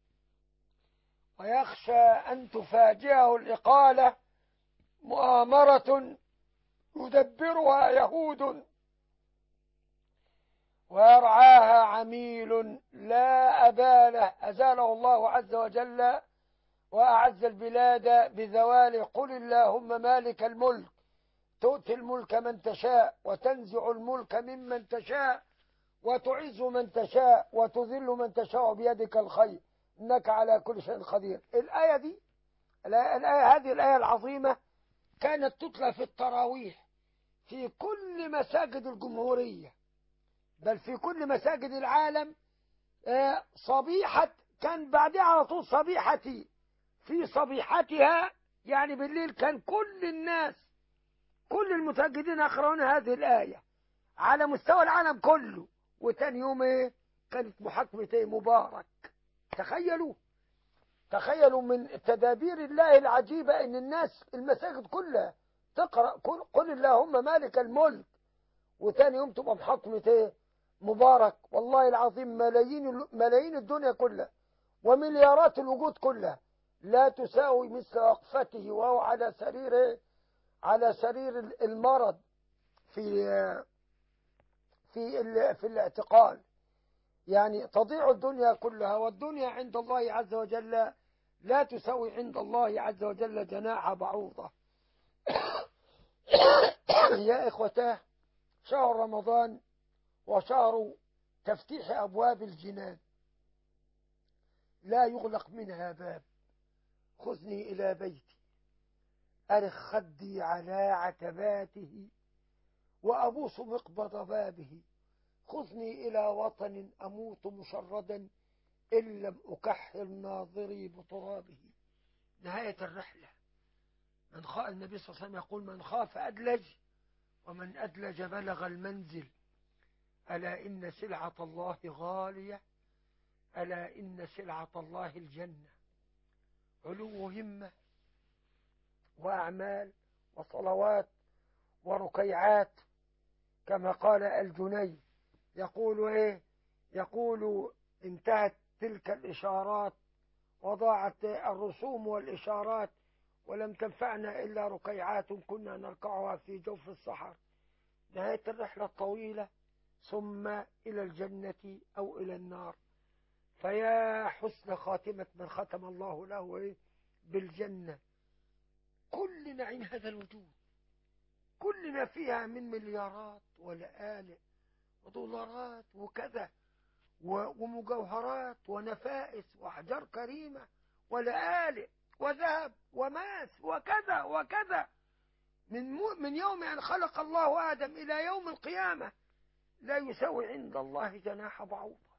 ويخشى أن تفاجئه الإقالة، مؤامرة يدبرها يهود ويرعاها عميل لا أباله. أزاله الله عز وجل وأعز البلاد بزوال. قل اللهم مالك الملك تؤتي الملك من تشاء، وتنزع الملك ممن تشاء، وتعز من تشاء، وتذل من تشاء بيدك الخير، إنك على كل شيء قدير. الآية دي الآية هذه الآية العظيمة كانت تتلى في التراويح في كل مساجد الجمهورية، بل في كل مساجد العالم. صبيحة كان بعدها على طول صبيحتي في صبيحتها، يعني بالليل كان كل الناس كل المتواجدين يقرؤون هذه الآية على مستوى العالم كله. وتاني يوم ايه كانت محاكمة ايه مبارك. تخيلوا تخيلوا من تدابير الله العجيبة ان الناس المساجد كلها تقرأ قل اللهم مالك الملك، وتاني يوم تبقى محاكمة ايه مبارك. والله العظيم ملايين ملايين الدنيا كلها ومليارات الوجود كلها لا تساوي مثل وقفته وهو على سريره على سرير المرض في في في الاعتقال. يعني تضيع الدنيا كلها، والدنيا عند الله عز وجل لا تساوي عند الله عز وجل جناح بعوضة. يا إخوتاه، شهر رمضان وشهر تفتيح أبواب الجنان، لا يغلق منها باب. خذني إلى بيتي أرخ خدي على عتباته وأبوس مقبض بابه، خذني إلى وطن أموت مشردا إن لم أكحل ناظري بترابه. نهاية الرحلة، من خاف النبي صلى الله عليه وسلم يقول: من خاف أدلج، ومن أدلج بلغ المنزل. ألا إن سلعة الله غالية، ألا إن سلعة الله الجنة. علو همة وأعمال وصلوات وركيعات، كما قال الجني. يقول إيه؟ يقول: انتهت تلك الإشارات وضاعت الرسوم والإشارات، ولم تنفعنا إلا ركيعات كنا نركعها في جوف الصحر. نهاية الرحلة الطويلة، ثم إلى الجنة أو إلى النار. فيا حسن خاتمة من ختم الله له إيه؟ بالجنة. كل نعيم هذا الوجود، كلنا فيها من مليارات ولآلئ ودولارات وكذا ومجوهرات ونفائس وأحجار كريمة ولآلئ وذهب وماس وكذا وكذا، من من يوم أن خلق الله آدم إلى يوم القيامة لا يساوي عند الله جناح بعوضة.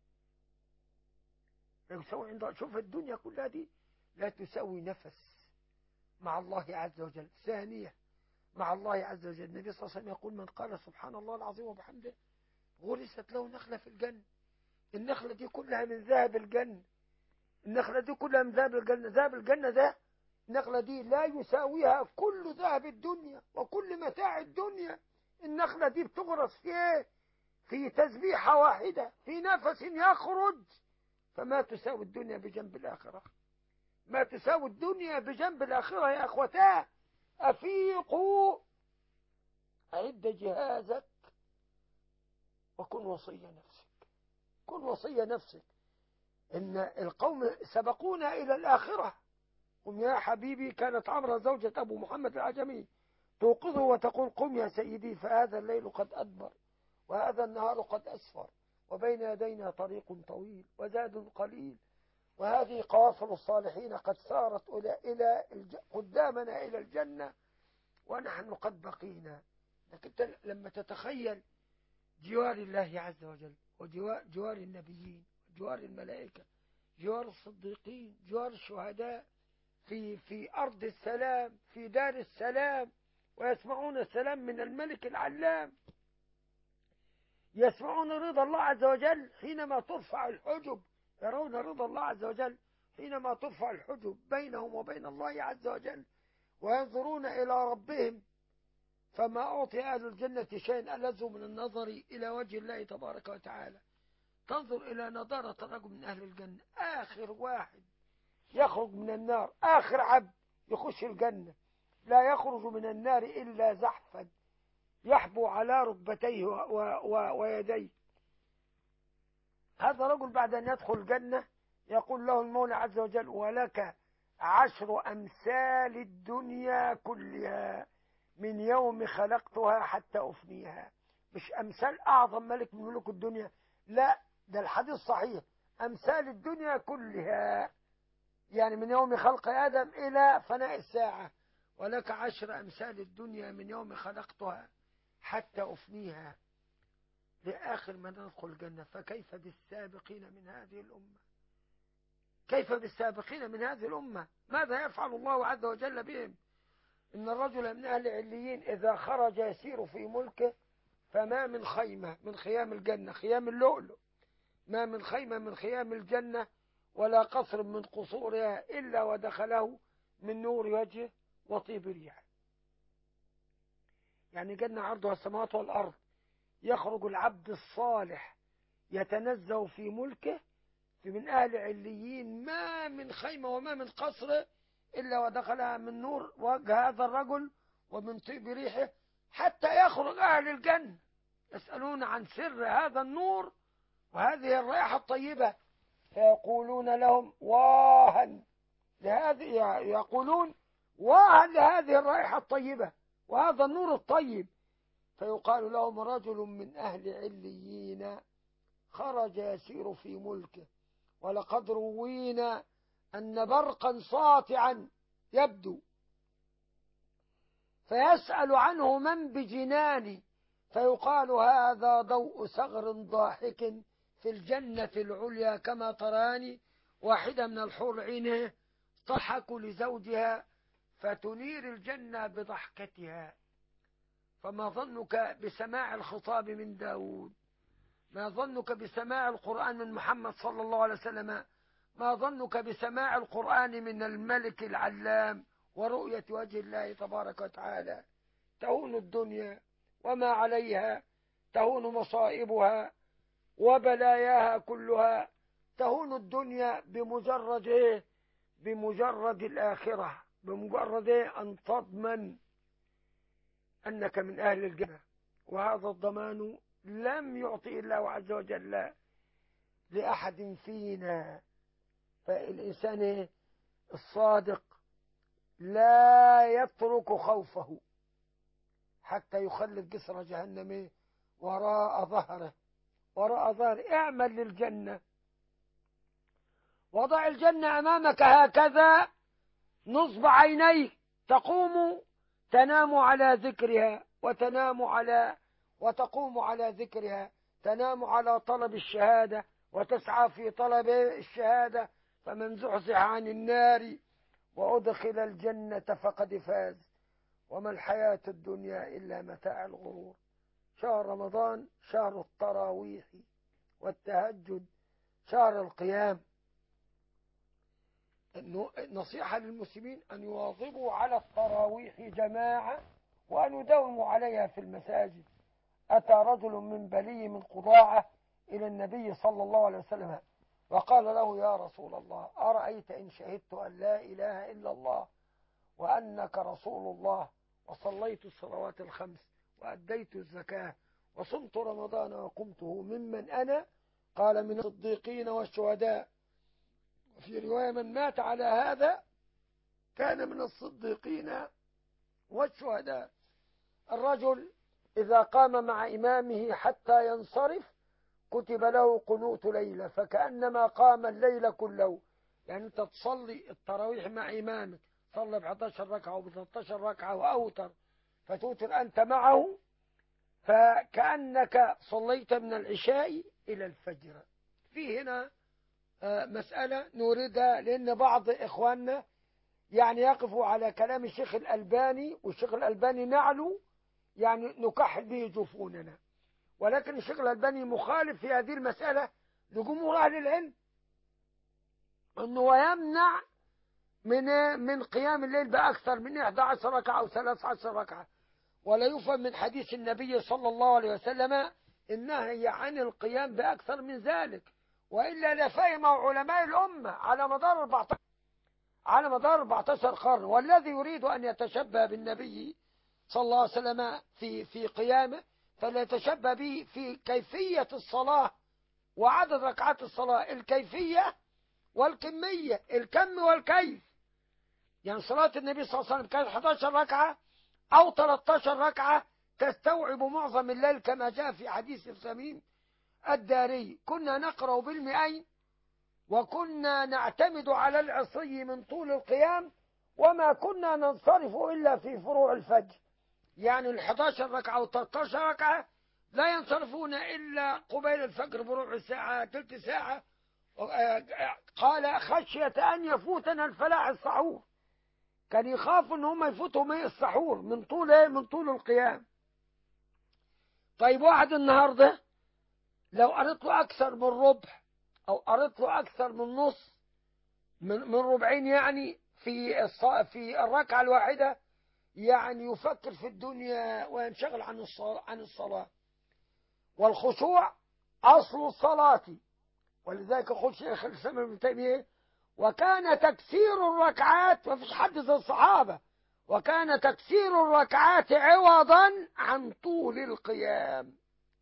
لا يساوي عند الله. شوف الدنيا كلها دي لا تساوي نفس مع الله عز وجل. ثانية، مع الله عز وجل. النبي صلى الله عليه وسلم يقول: من قال سبحان الله العظيم وبحمده غرست له نخلة في الجنة. النخلة دي كلها من ذهب الجنة. النخلة دي كلها من ذهب الجنة. ذهب الجنة ده، النخلة دي لا يساويها كل ذهب الدنيا وكل متاع الدنيا. النخلة دي بتغرس في ايه؟ في تسبيحة واحدة، في نفس يخرج. فما تساوي الدنيا بجنب الآخرة، ما تساوي الدنيا بجنب الآخرة. يا أخوتاه، أفيقوا، أعد جهازك وكن وصي نفسك. كن وصي نفسك. إن القوم سبقونا إلى الآخرة. قم يا حبيبي، كانت عمرة زوجة أبو محمد العجمي توقظه وتقول: قم يا سيدي، فهذا الليل قد أدبر وهذا النهار قد أسفر وبين يدينا طريق طويل وزاد قليل، وهذه قوافل الصالحين قد سارت إلى إلى قدامنا إلى الجنة ونحن قد بقينا. لكن لما تتخيل جوار الله عز وجل وجوار النبيين، جوار الملائكة، جوار الصديقين، جوار الشهداء، في في أرض السلام، في دار السلام، ويسمعون السلام من الملك العلام، يسمعون رضا الله عز وجل حينما ترفع الحجب، يرون رضا الله عز وجل حينما ترفع الحجب بينهم وبين الله عز وجل، وينظرون إلى ربهم. فما أعطي أهل الجنة شيء ألذ من النظر إلى وجه الله تبارك وتعالى. تنظر إلى نضارة الرجل من أهل الجنة، آخر واحد يخرج من النار، آخر عبد يخش الجنة، لا يخرج من النار إلا زحفا يحبو على ركبتيه ويديه. هذا رجل بعد أن يدخل الجنة يقول له المولى عز وجل: ولك عشر أمثال الدنيا كلها من يوم خلقتها حتى أفنيها. مش أمثال أعظم ملك من ملوك الدنيا، لا، ده الحديث صحيح، أمثال الدنيا كلها، يعني من يوم خلق آدم إلى فناء الساعة. ولك عشر أمثال الدنيا من يوم خلقتها حتى أفنيها، لآخر ما ندخل الجنة. فكيف بالسابقين من هذه الأمة؟ كيف بالسابقين من هذه الأمة؟ ماذا يفعل الله عز وجل بهم؟ إن الرجل من أهل عليين إذا خرج يسير في ملكه، فما من خيمة من خيام الجنة، خيام اللؤلؤ، ما من خيمة من خيام الجنة ولا قصر من قصورها إلا ودخله من نور وجهه وطيب ريحه. يعني جنة عرضها السماوات والأرض، يخرج العبد الصالح يتنزه في ملكه، في من أهل عليين، ما من خيمة وما من قصر إلا ودخلها من نور وجه هذا الرجل ومن طيب ريحه، حتى يخرج أهل الجنة يسألون عن سر هذا النور وهذه الرائحة الطيبة، فيقولون لهم: واها لهذه، يقولون: واها لهذه الرائحة الطيبة. وهذا النور الطيب. فيقال لهم رجل من أهل عليين خرج يسير في ملكه، ولقد روينا أن برقا ساطعا يبدو فيسأل عنه من بجنان، فيقال هذا ضوء ثغر ضاحك في الجنة العليا كما تراني. واحدة من الحور عينه تضحك لزوجها فتنير الجنة بضحكتها. فما ظنك بسماع الخطاب من داود؟ ما ظنك بسماع القرآن من محمد صلى الله عليه وسلم؟ ما ظنك بسماع القرآن من الملك العلام ورؤية وجه الله تبارك وتعالى؟ تهون الدنيا وما عليها، تهون مصائبها وبلاياها كلها، تهون الدنيا بمجرد إيه؟ بمجرد الآخرة، بمجرد إيه؟ أن تضمن أنك من أهل الجنة. وهذا الضمان لم يعطي الله عز وجل لأحد فينا. فالإنسان الصادق لا يترك خوفه حتى يخلد جسر جهنم وراء ظهره، وراء ظهره. اعمل للجنة، وضع الجنة أمامك هكذا نصب عينيك، تقوم تنام على ذكرها وتنام على وتقوم على ذكرها، تنام على طلب الشهادة وتسعى في طلب الشهادة. فمن زحزح عن النار وأدخل الجنة فقد فاز، وما الحياة الدنيا إلا متاع الغرور. شهر رمضان شهر التراويح والتهجد، شهر القيام. نصيحة للمسلمين أن يواظبوا على التراويح جماعة وأن يداوموا عليها في المساجد. أتى رجل من بلي من قضاعة إلى النبي صلى الله عليه وسلم وقال له: يا رسول الله، أرأيت إن شهدت أن لا إله إلا الله وأنك رسول الله وصليت الصلوات الخمس وأديت الزكاة وصمت رمضان وقمته، ممن أنا؟ قال: من الصديقين والشهداء. في رواية: من مات على هذا كان من الصديقين والشهداء. الرجل إذا قام مع إمامه حتى ينصرف كتب له قنوت ليلة، فكأنما قام الليل كله. يعني أنت تصلي التراويح مع إمامك، صلى ب إحدى عشرة ركعة وب ثلاثة عشر ركعة وأوتر، فتوتر أنت معه، فكأنك صليت من العشاء إلى الفجر. في هنا مسألة نوردها، لأن بعض إخواننا يعني يقفوا على كلام الشيخ الألباني، والشيخ الألباني نعلو يعني نكحل به جفوننا، ولكن الشيخ الألباني مخالف في هذه المسألة لجمهور أهل العلم، أنه يمنع من من قيام الليل بأكثر من إحدى عشرة ركعة أو ثلاثة عشر ركعة. ولا يفهم من حديث النبي صلى الله عليه وسلم النهي عن القيام بأكثر من ذلك، وإلا لفهم علماء الأمة على مدار أربعة عشر على مدار أربعة عشر قرن. والذي يريد أن يتشبه بالنبي صلى الله عليه وسلم في في قيامه فليتشبه به في كيفية الصلاة وعدد ركعات الصلاة، الكيفية والكمية، الكم والكيف. يعني صلاة النبي صلى الله عليه وسلم كانت إحدى عشرة ركعة أو ثلاثة عشر ركعة تستوعب معظم الليل، كما جاء في حديث الثمين الداري: كنا نقرأ بالمئين وكنا نعتمد على العصي من طول القيام، وما كنا ننصرف إلا في فروع الفجر. يعني ال إحدى عشرة ركعة و ثلاثة عشر ركعة لا ينصرفون إلا قبيل الفجر بربع ساعة ثلث ساعة. قال: خشية أن يفوتنا الفلاح السحور، كان يخاف ان هم يفوتهم ايه السحور من طول ايه من طول القيام. طيب واحد النهارده لو قريت له اكثر من ربع او قريت له اكثر من نص من من ربعين، يعني في في الركعه الواحده، يعني يفكر في الدنيا وينشغل عن الصلاة عن الصلاة. والخشوع اصل الصلاة، ولذلك يقول شيخ الاسلام ابن تيمية: وكان تكسير الركعات، ما فيش حد زي الصحابة، وكان تكسير الركعات عوضا عن طول القيام.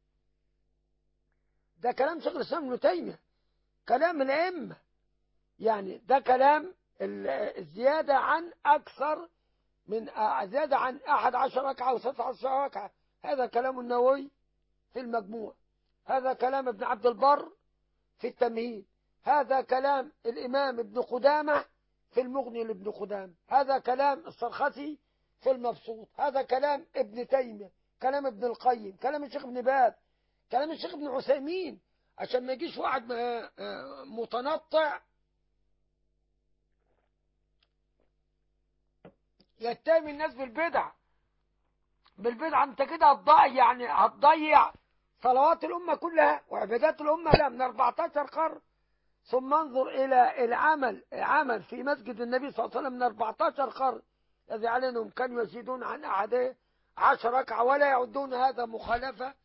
ده كلام شيخ الإسلام ابن تيمية، كلام الأئمة. يعني ده كلام الزيادة عن أكثر من زيادة عن أحد عشر ركعة أو ستة عشر ركعة. هذا كلام النووي في المجموع، هذا كلام ابن عبد البر في التمهيد، هذا كلام الإمام ابن قدامة في المغني لابن قدامة، هذا كلام السرخسي في المبسوط، هذا كلام ابن تيمية، كلام ابن القيم، كلام الشيخ ابن باز، كلام الشيخ ابن عثيمين، عشان ما يجيش واحد متنطع يتهم الناس بالبدع. بالبدع انت كده هتضيع، يعني هتضيع صلوات الأمة كلها وعبادات الأمة لا من أربعتاشر قرن. ثم انظر إلى العمل عمل في مسجد النبي صلى الله عليه وسلم من أربعتاشر قرن الذي عليهم كانوا يزيدون عن أحد عشر ركعة ولا يعدون هذا مخالفة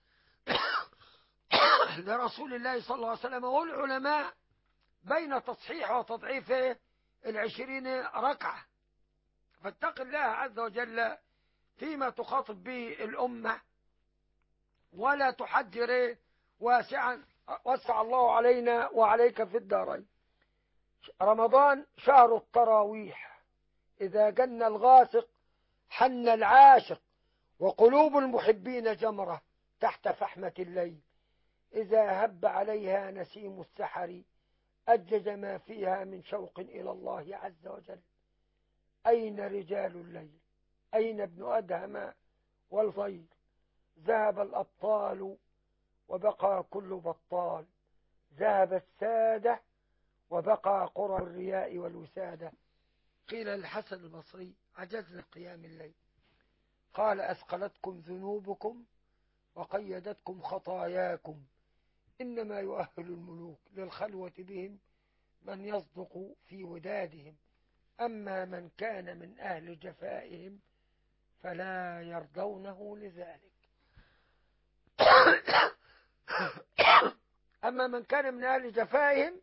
لرسول الله صلى الله عليه وسلم. والعلماء بين تصحيح وتضعيف العشرين ركعة. فاتق الله عز وجل فيما تخاطب به الأمة ولا تحجر واسعا وسع الله علينا وعليك في الدارين. رمضان شهر التراويح، إذا جن الغاسق حن العاشق وقلوب المحبين جمرة تحت فحمة الليل، إذا هب عليها نسيم السحر أجج ما فيها من شوق إلى الله عز وجل. أين رجال الليل؟ أين ابن أدهم والغير؟ ذهب الأبطال وبقى كل بطال، ذهب السادة وبقى قرى الرياء والوسادة. قيل للحسن البصري عجزنا قيام الليل، قال أثقلتكم ذنوبكم وقيدتكم خطاياكم، إنما يؤهل الملوك للخلوة بهم من يصدق في ودادهم، أما من كان من أهل جفائهم فلا يرضونه لذلك. أما من كان من أهل جفائهم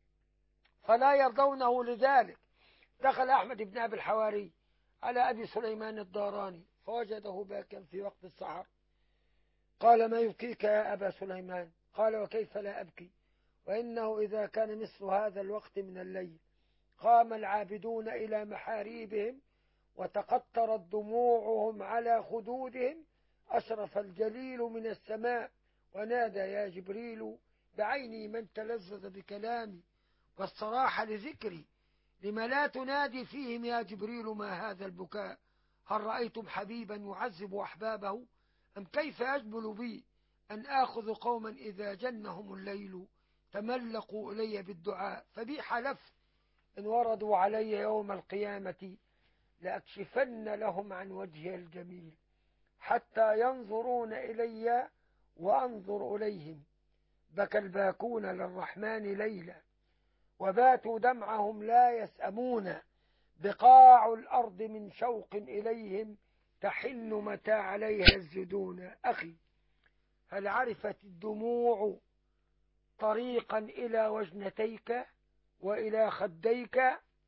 فلا يرضونه لذلك. دخل أحمد بن أبي الحواري على أبي سليمان الداراني فوجده باكا في وقت السحر، قال ما يبكيك يا أبا سليمان؟ قال وكيف لا أبكي وإنه إذا كان مثل هذا الوقت من الليل قام العابدون إلى محاريبهم وتقطرت دموعهم على خدودهم، أشرف الجليل من السماء ونادى يا جبريل بعيني من تلذذ بكلامي والصراحة لذكري، لما لا تنادي فيهم يا جبريل ما هذا البكاء؟ هل رأيتم حبيبا يعذب أحبابه؟ أم كيف يجبل بي أن آخذ قوما إذا جنهم الليل تملقوا إلي بالدعاء، فبي حلفت إن وردوا علي يوم القيامة لأكشفن لهم عن وجهي الجميل حتى ينظرون إلي وأنظر إليهم. بكى الباكون للرحمن ليلا وباتوا دمعهم لا يسأمون، بقاع الأرض من شوق إليهم تحن متى عليها الزدون. أخي هل عرفت الدموع طريقا إلى وجنتيك وإلى خديك؟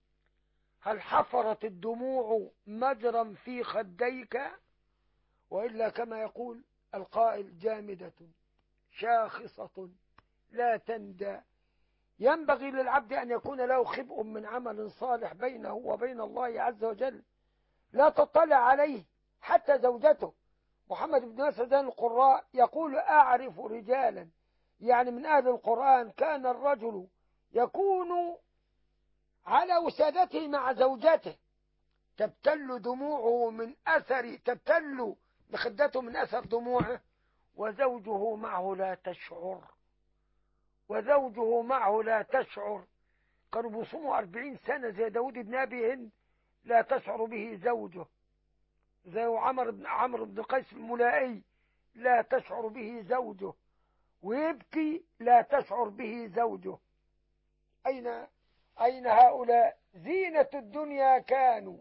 هل حفرت الدموع مجرا في خديك؟ وإلا كما يقول القائل جامدة شاخصة لا تندى. ينبغي للعبد أن يكون له خبء من عمل صالح بينه وبين الله عز وجل لا تطلع عليه حتى زوجته. محمد بن مسعود القراء يقول أعرف رجالا يعني من أهل القرآن كان الرجل يكون على وسادته مع زوجته تبتل دموعه من أثر تبتل بخدته من أثر دموعه وزوجه معه لا تشعر وزوجه معه لا تشعر. كانوا بيصوموا أربعين سنة زي داود بن أبي هند لا تشعر به زوجه، زي عمرو بن عمرو بن قيس الملائي لا تشعر به زوجه، ويبكي لا تشعر به زوجه. أين أين هؤلاء؟ زينة الدنيا كانوا،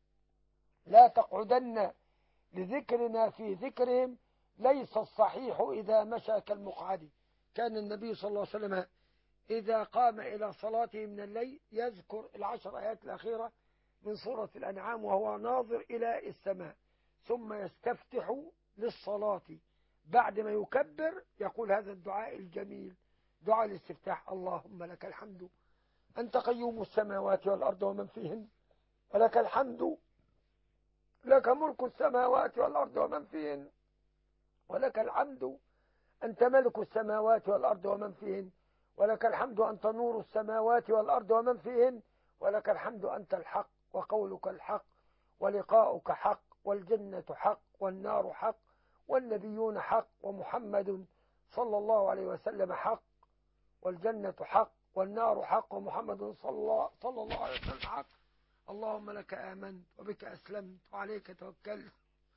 لا تقعدن لذكرنا في ذكرهم، ليس الصحيح إذا مشى كالمقعد. كان النبي صلى الله عليه وسلم إذا قام إلى صلاته من الليل يذكر العشر آيات الأخيرة من سورة الأنعام وهو ناظر إلى السماء، ثم يستفتح للصلاة بعد ما يكبر يقول هذا الدعاء الجميل دعاء الاستفتاح: اللهم لك الحمد أنت قيوم السماوات والأرض ومن فيهن، ولك الحمد لك ملك السماوات والأرض ومن فيهن ولك الحمد أنت ملك السماوات والأرض ومن فيهن ولك الحمد أنت نور السماوات والأرض ومن فيهن ولك الحمد أنت الحق وقولك الحق ولقاؤك حق والجنة حق والنار حق والنبيون حق ومحمد صلى الله عليه وسلم حق والجنة حق والنار حق ومحمد صلى الله, صلى الله عليه وسلم حق. اللهم لك آمنت وبك أسلمت وعليك توكلت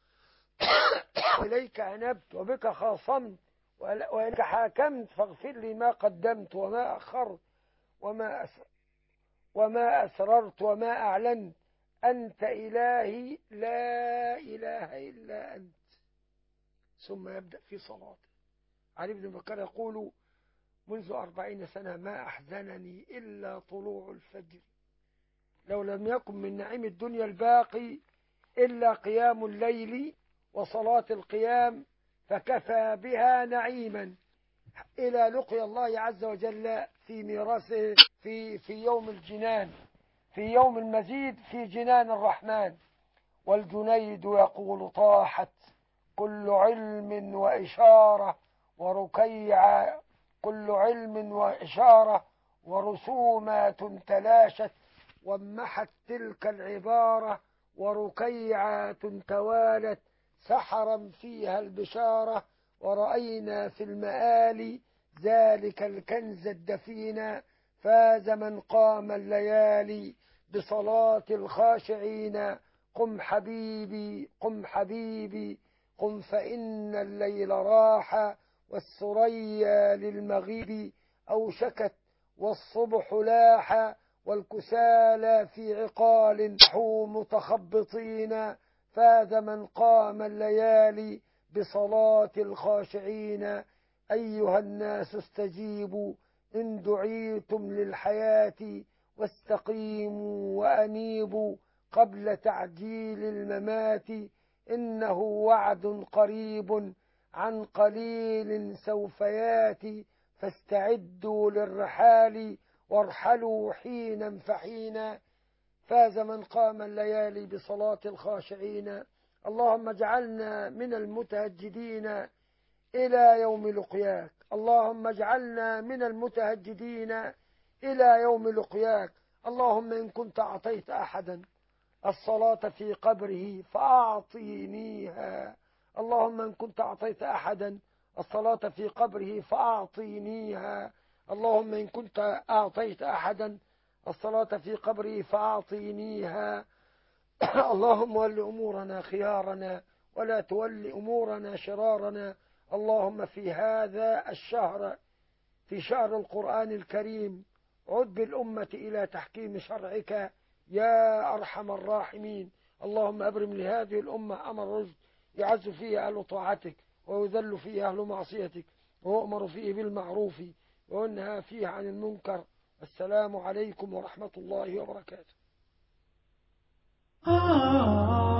وإليك أنبت وبك خاصمت وإليك حاكمت فاغفر لي ما قدمت وما أخرت وما أسررت وما أسررت وما أعلنت أنت إلهي لا إله إلا أنت. ثم يبدأ في صلاته. علي بن بكر يقول منذ أربعين سنة ما أحزنني إلا طلوع الفجر لو لم يكن من نعيم الدنيا الباقي إلا قيام الليل وصلاة القيام فكفى بها نعيما إلى لقي الله عز وجل في ميراثه في, في يوم الجنان في يوم المزيد في جنان الرحمن. والجنيد يقول طاحت كل علم وإشارة وركيع كل علم وإشارة ورسومات تلاشت وامحت تلك العبارة وركيعات توالت سحرا فيها البشارة ورأينا في المآل ذلك الكنز الدفين فاز من قام الليالي بصلاة الخاشعين قم حبيبي قم حبيبي قم فإن الليل راح والثريا للمغيب أوشكت والصبح لاح والكسالى في عقال نحوا متخبطين فاز من قام الليالي بصلاة الخاشعين. أيها الناس استجيبوا إن دعيتم للحياة واستقيموا وأنيبوا قبل تعجيل الممات إنه وعد قريب عن قليل سوف ياتي فاستعدوا للرحال وارحلوا حينا فحينا. فاز من قام الليالي بصلاة الخاشعين. اللهم اجعلنا من المتهجدين إلى يوم لقياك. اللهم اجعلنا من المتهجدين إلى يوم لقياك. اللهم إن كنت أعطيت أحدا الصلاة في قبره فأعطينيها. اللهم إن كنت أعطيت أحدا الصلاة في قبره فأعطينيها. اللهم إن كنت أعطيت أحدا الصلاة في قبره فأعطينيها. اللهم ول أمورنا خيارنا ولا تول أمورنا شرارنا. اللهم في هذا الشهر في شهر القرآن الكريم عد بالأمة إلى تحكيم شرعك يا أرحم الراحمين. اللهم أبرم لهذه الأمة أمر رشد يعز فيه أهل طاعتك ويذل فيه أهل معصيتك ويؤمر فيه بالمعروف وينهى فيه عن المنكر. السلام عليكم ورحمة الله وبركاته.